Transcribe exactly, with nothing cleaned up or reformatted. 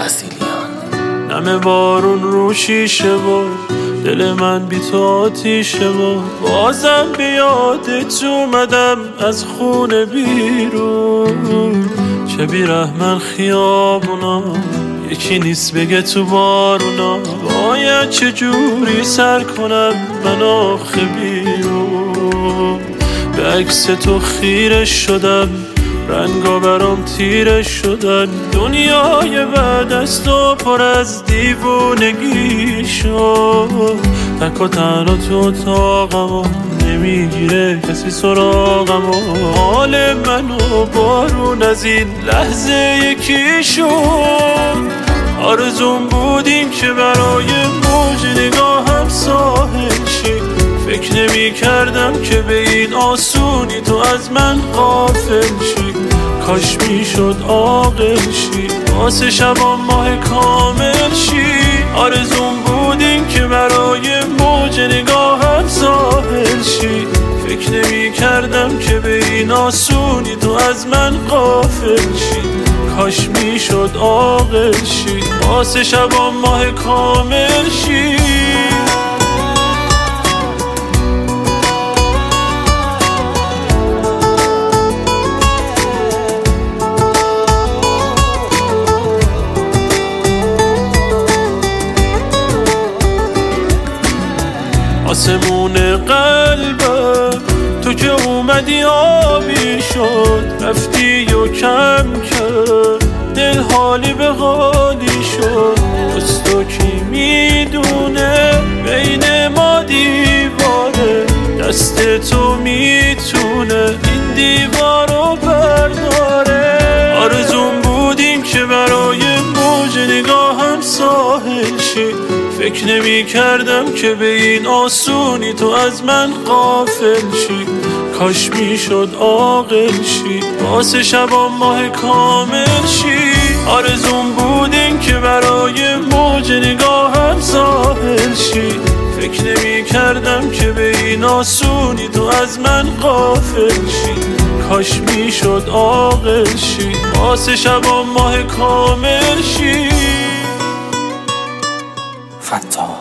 اصیلیان. نمه بارون رو شیشه و دل من بی تو آتیشه و بازم بیادت اومدم از خونه بیرون. چه بیرحمن خیابونا یکی نیست بگه تو بارونا، باید چه جوری سر کنم من آخه بیرون. به عکس تو خیره شدم، رنگا برام تیره شدن، دنیای بعد از تو پر از دیوونگی شد. تک و تنها تو اتاقم و نمیگیره کسی سراغم و حال منو بارون از این لحظه یکی شد. آرزون بودیم که برای موج نگاهم ساحل شی، فکر نمی کردم که به این آسونی تو از من غافل شی. کاش می شد عاقل شی واسه شبا ماه کامل شی. آرزون بودیم که برای موج نگاهم ساحل شی، فکر نمی کردم که به این آسونی تو از من غافل شی. کاش می شد عاقل شی واسه شبا ماه کامل شی. آسمون قلبم تو که اومدی آبی شد، رفتی و کم کرد دل حالی به حالی شد. از تو کی میدونه بین ما دیواره، دست تو میتونه این دیوارو برداره. آرزون بودیم که برای موج نگاهم ساحل شی، فکر نمی کردم که به این آسونی تو از من غافل شی. کاش می شد عاقل شی واسه شبا ماه کامل شی. آرزون بودیم که برای موج نگاهم ساحل شی، فکر نمی کردم که به این آسونی تو از من غافل شی. کاش می شد عاقل شی واسه شبا ماه کامل شی. فتاح